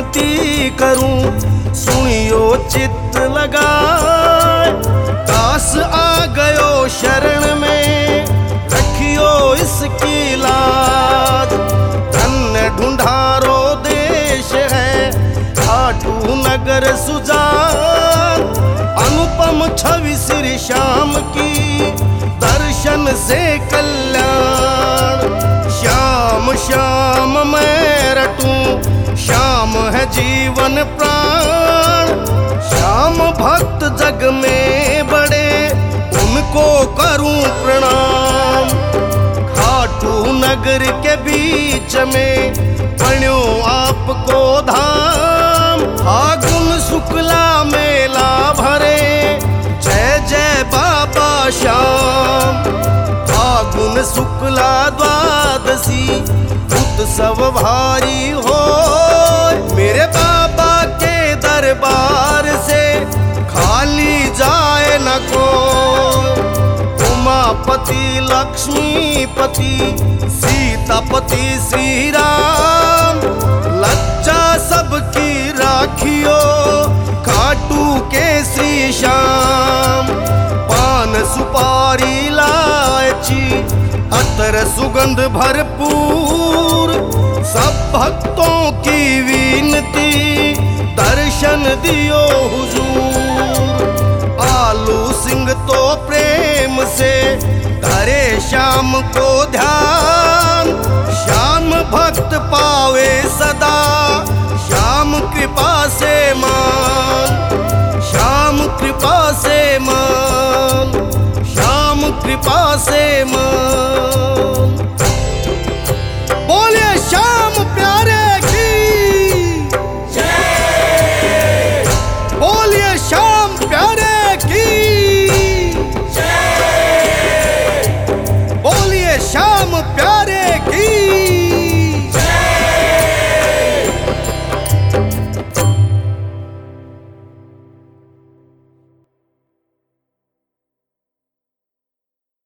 विनती करूं, सुनियो चित्त लगाए। दास आ गयो शरण में, रखियो इसकी लाज। धन्य ढूंढारो देश है, खाटू नगर सुजान। अनुपम छवि श्री श्याम की, दर्शन से कल्याण। श्याम श्याम मैं रटूं, श्याम है जीवन प्राण। श्याम भक्त जग में बड़े, उनको करूं प्रणाम। खाटू नगर के बीच में, बण्यो आपको धाम। फागुन शुक्ला मेला भरे, जय जय बाबा श्याम। फागुन शुक्ला द्वादशी, उत्सव भारी हो। मेरे बाबा के दरबार से, खाली जाए न कोई। उमापति लक्ष्मीपति, सीतापति श्री राम। लज्जा सबकी राखियो, खाटू के श्री श्याम। पान सुपारी लायची, अतर सुगंध भरपूर। सब भक्तों की विनती, दर्शन दियो हुजूर। आलू सिंह तो प्रेम से, धरे श्याम को ध्यान। श्याम भक्त पावे सदा, श्याम कृपा से मान। श्याम कृपा से मान, श्याम कृपा से मान।